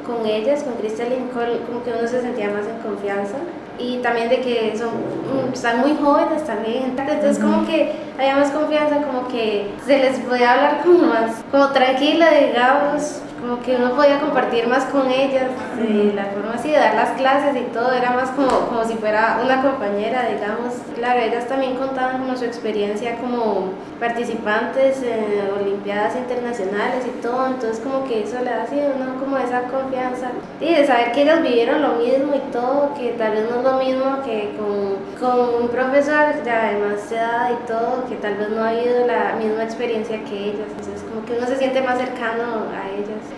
con ellas, con Crystal y Nicole, como que uno se sentía más en confianza. Y también de que están muy jóvenes también, entonces como que había más confianza, como que se les podía hablar como más, como tranquila, digamos, como que uno podía compartir más con ellas, la forma así de dar las clases y todo, era más como si fuera una compañera, digamos. Claro, ellas también contaban como su experiencia como participantes en olimpiadas internacionales y todo, entonces como que eso le da así uno como esa confianza y de saber que ellas vivieron lo mismo y todo, que tal vez no es lo mismo que con un profesor de además de edad y todo, que tal vez no ha habido la misma experiencia que ellas, entonces como que uno se siente más cercano a ellas.